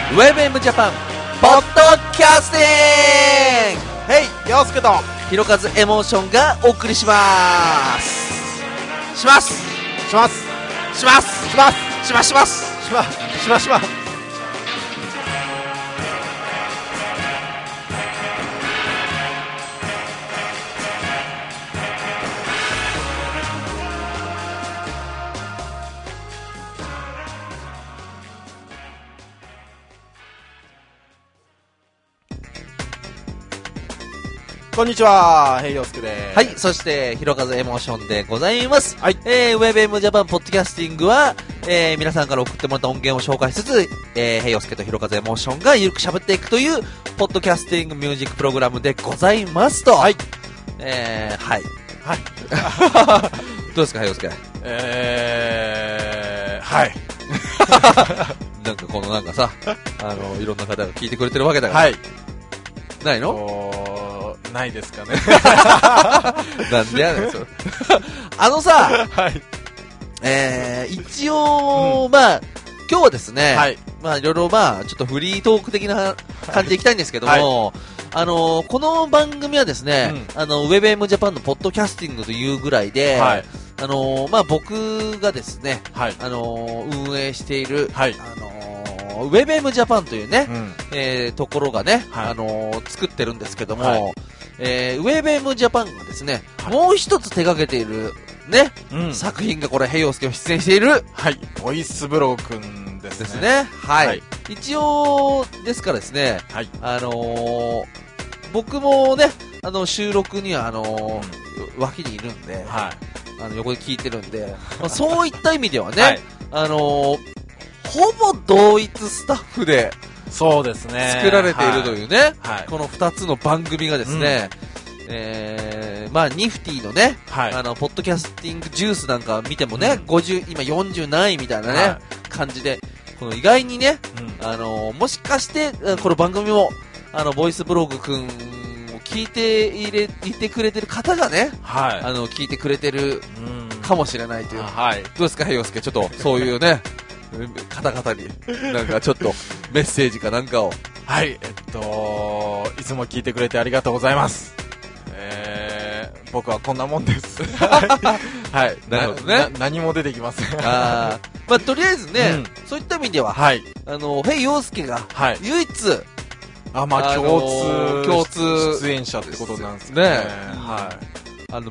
WebM ジャパンポッドキャスティング。 ヘイ、陽介とひろかずエモーションがお送りしますしますしますしますしますしますしますしますしますしますこんにちは、ヘイ陽介です。 はい、そしてひろかずエモーションでございます。 はい、 WebM ジャパンポッドキャスティングは、皆さんから送ってもらった音源を紹介しつつ、ヘイヨスケとひろかずエモーションがゆるく喋っていくというポッドキャスティングミュージックプログラムでございますと。はい、はいはいどうですか、ヘイヨスケ。 はいなんかこのなんかさ、いろんな方が聞いてくれてるわけだから。 はい。 ないの？ ないですかね。 なんでやねんそれ。さ、 はい。 一応、まあ今日はですね、 はい。 まあいろいろまあちょっとフリートーク的な感じでいきたいんですけども、はい、この番組はですね、WebM ジャパンのポッドキャスティングというぐらいで、はい、まあ僕がですね、はい、運営している、はい、WebM ジャパンというね、ところがね、はい、作ってるんですけども、はい、WebM ジャパンがですね、はい、もう一つ手掛けているね、作品がこれヘイヨウスケを出演している、はい、 ボイスブログくんですね。 はい、はい、一応ですからですね、はい、僕もね、収録には脇にいるんで、はい、横で聞いてるんで、まあ、そういった意味ではね、はい、ほぼ同一スタッフでそうですね作られているというね、 はい、 この2つの番組がですね、まあニフティのね、はい、ポッドキャスティングジュースなんか見てもね、50今40何位みたいなね、はい、感じで、この意外にね、もしかしてこの番組もボイスブログくんを聞いていてくれてる方がね、はい、聞いてくれてるかもしれないという、はい、どうですかヘイヨウスケ、ちょっとそういうね方々になんかちょっとメッセージかなんかを。 はい、いつも聞いてくれてありがとうございます。僕はこんなもんです。はい、 なるほどね。 何も出てきません。 まあとりあえずね、そういった意味では、はい、ヘイヨウスケが唯一、 まあ共通出演者ってことなんですね。 はい。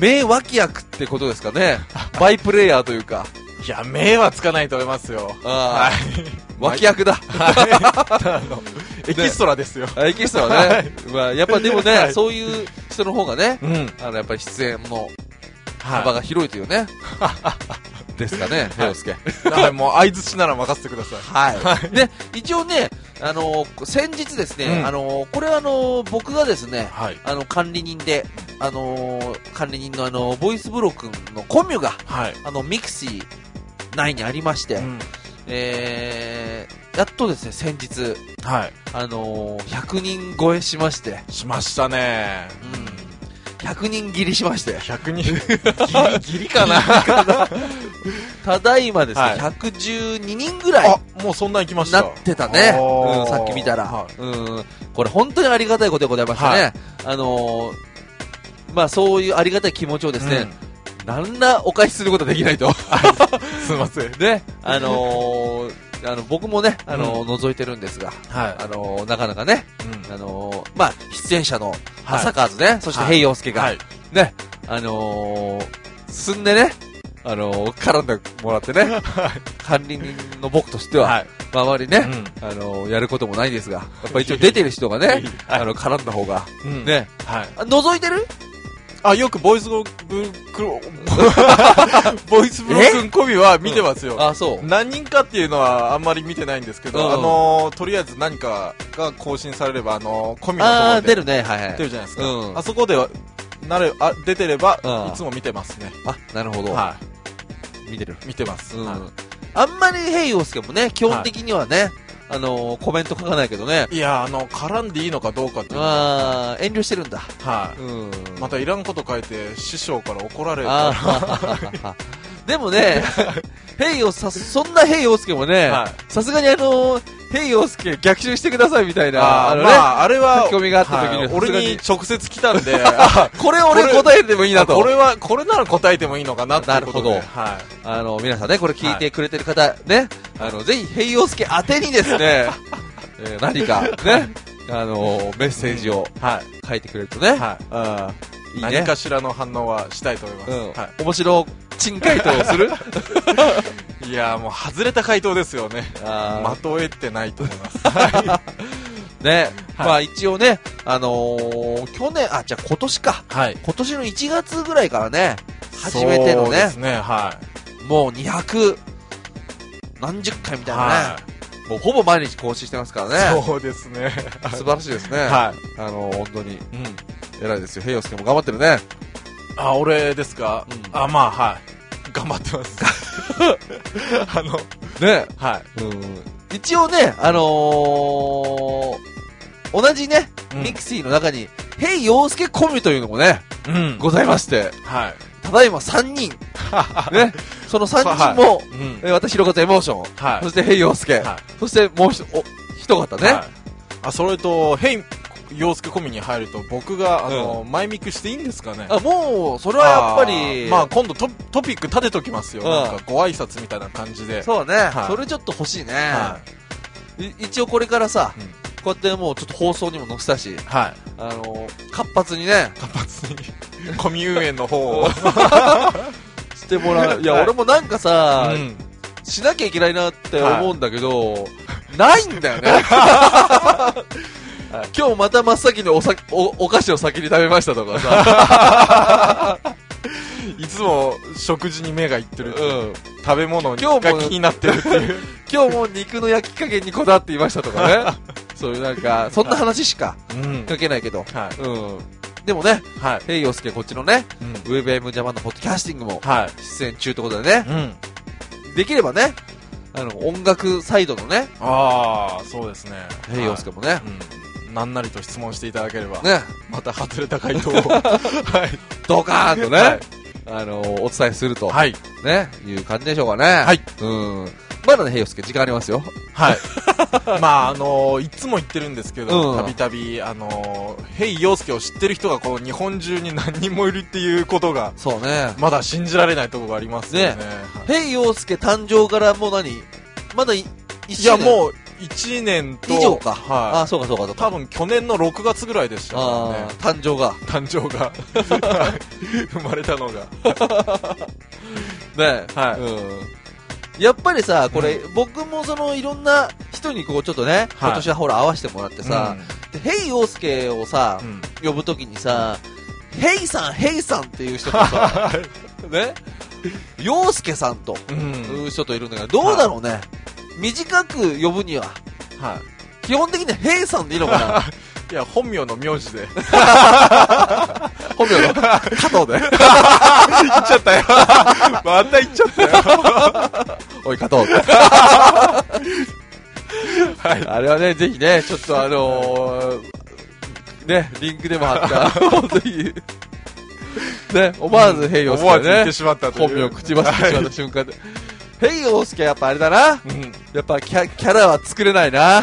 名脇役ってことですかね。バイプレイヤーというか。 いや、名はつかないと思いますよ。 はい。脇役だ。 エキストラですよ。 エキストラね。まあ、やっぱでもね、そういう人の方がね、やっぱり出演の幅が広いというね。ですかね、ヘイヨウスケ。 もう相槌なら任せてください。 はい。で、一応ね、先日ですね、これは僕がですね、管理人で、管理人のボイスブロ君のコミュが、ミクシー内にありまして、やっとですね、先日、100人超えしまして。 しましたね。 100人切りしまして。 100人ギリかなただいまですね、112人ぐらい。 もうそんなに来ました。 なってたね。さっき見たら。これ本当にありがたいことでございましたね。まあそういうありがたい気持ちをですね、なんらお返しすることはできないと。 すいません。 ね、僕もね、覗いてるんですが、なかなかね、まあ、出演者の朝川ね、そしてヘイヨウスケが、ね、進んでね、絡んでもらってね、管理人の僕としては、周りね、やることもないですが、やっぱ一応出てる人がね、絡んだ方が、ね、覗いてる？ よくボイスブログ込みは見てますよ。 そう。 何人かっていうのはあんまり見てないんですけど、とりあえず何かが更新されれば、込みのところで出るね、はいはい。 出るじゃないですか。あそこで出てれば、いつも見てますね。 なるほど。見てる。 見てます。 あんまりヘイヨウスケもね、基本的にはね、コメント書かないけどね。 いや、絡んでいいのかどうかっていうのは。遠慮してるんだ。 はい。またいらんこと書いて、師匠から怒られるから。 でもね、ヘイヨス、そんなヘイヨウスケもね、さすがにヘイヨウスケ逆襲してくださいみたいな、 あれは、 書き込みがあった時に、 俺に直接来たんで、 これ俺答えてもいいなと。 これなら答えてもいいのかなっていうことで。 なるほど。皆さんね、これ聞いてくれてる方、ね、ぜひヘイヨウスケ宛てにですね、何かね、メッセージを書いてくれるとね、いいね。 何かしらの反応はしたいと思います。 面白珍回答をするいやもう外れた回答ですよね。的を得てないと思います。 ね、まあ一応ね、去年、じゃあ今年か。今年の1月ぐらいからね、初めてのね、 そうですね、 もう200何十回みたいなね、もうほぼ毎日更新してますからね。 そうですね。 素晴らしいですね。本当に。偉いですよ。ヘイヨウスケも頑張ってるね。 俺ですか？まあ、頑張ってます。 ね、一応ね、同じね、ミクシーの中に、ヘイヨウスケコミュというのもね、ございまして、ただいま3人、ね、その3人も、私、ひろかつエモーション、そしてヘイヨウスケ、そしてもう一方ね。 それと、ヘイヨウスケコミに入ると僕が前ミクしていいんですかね。 もうそれはやっぱり今度トピック立てときますよ。なんかご挨拶みたいな感じで。 そうね、それちょっと欲しいね。一応これからさ、こうやってもうちょっと放送にも載せたし、活発にコミ運営の方をしてもらう。いや俺もなんかさ、しなきゃいけないなって思うんだけど、ないんだよね。今日また真っ先にお菓子を先に食べましたとかさいつも食事に目がいってるっていう、食べ物が気になってるっていう今日も肉の焼き加減にこだわっていましたとかねそういうなんかそんな話しか書けないけど、でもね、ヘイヨウスケこっちのね、ウェブ M ジャパンのポッドキャスティングも出演中ってことでね、できればね、音楽サイドのね、 そうですね、 ヘイヨウスケもね、 なんなりと質問していただければ、また外れた回答をドカーンとね、お伝えすると、ね、いう感じでしょうかね。まだね、ヘイヨウスケ時間ありますよ。 まあいつも言ってるんですけど、たびたびヘイヨウスケを知ってる人がこの日本中に何人もいるっていうことが、 そうね、 まだ信じられないところがありますよね。 ヘイヨウスケ誕生からもうまだ1年？ いやもう1年と以上か。そうかそうか。 多分去年の6月ぐらいでしたからね。 誕生が生まれたのがね。やっぱりさ、これ、僕もいろんな人にこうちょっとね、今年はほら合わせてもらってさ、ヘイヨウスケをさ、呼ぶときにさ、ヘイさんっていう人とさ、ね、ヨウスケさんという人といるんだけど、どうだろうね。短く呼ぶには、基本的にはヘイさんでいいのかな。 いや、本名の名字で。 本名の加藤で。 言っちゃったよ。また言っちゃったよ。 おい、加藤。あれはね、ぜひね、ちょっとね、リンクでも貼った、本当に。ね、思わずヘイヨウスケね、 思わず言ってしまったという。 本名を口走ってしまった瞬間で。ヘイヨウスケやっぱあれだな。やっぱキャラは作れないな。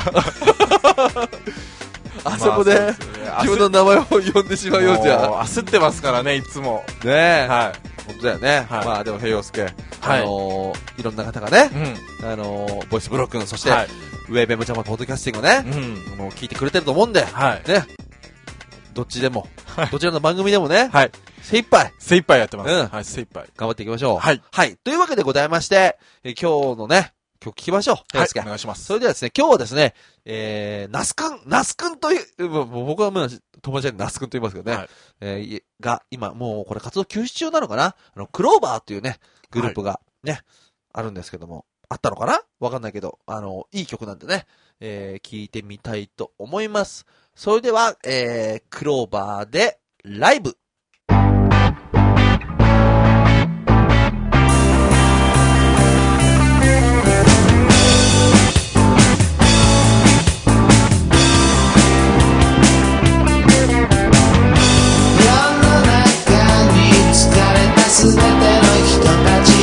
あそこで自分の名前を呼んでしまうようじゃ。 焦ってますからね、いつも。 ねえ。本当だよね。まあでもヘイヨウスケ、いろんな方がね、ボイスブロックの、そして、ウェブ M ジャパンポッドキャスティングをね、聞いてくれてると思うんで、ね。どっちでも、どちらの番組でもね、精一杯やってます。精一杯。 頑張っていきましょう。はい。というわけでございまして、今日のね、曲聴きましょう。 お願いします。 それではですね、今日はですね、ナスくんという、僕はもう友達でナスくんと言いますけどね、が、今、もうこれ活動休止中なのかな？クローバーっていうね、グループがね、あるんですけども、あったのかな？わかんないけど、いい曲なんでね、聴いてみたいと思います。それでは、クローバーで、ライブ。 世の中に疲れたすべての人たち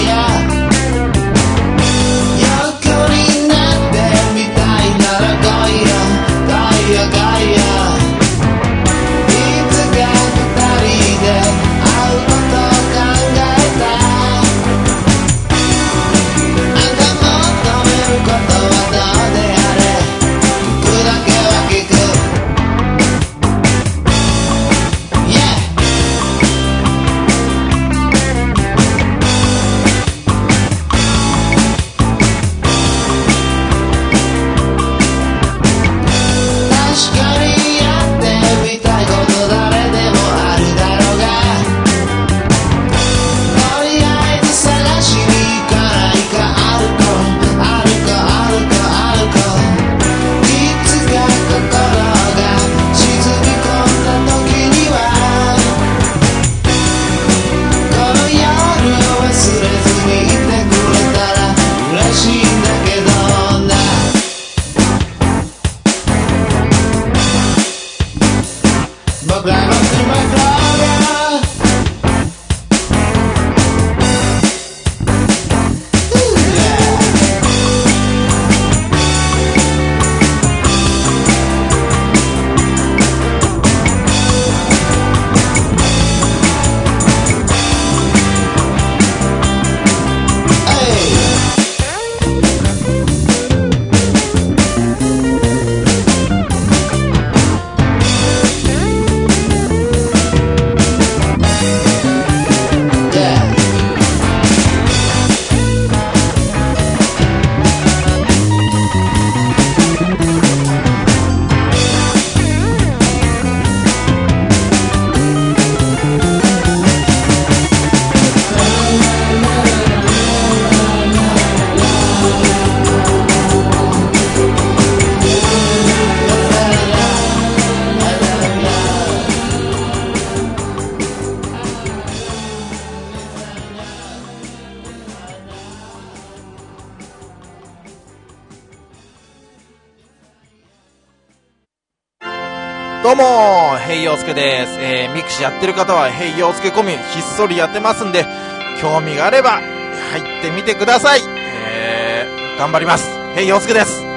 どうも、ヘイヨウスケです。ミクシやってる方はヘイヨウスケコミュひっそりやってますんで、興味があれば入ってみてください。頑張ります。ヘイヨウスケです。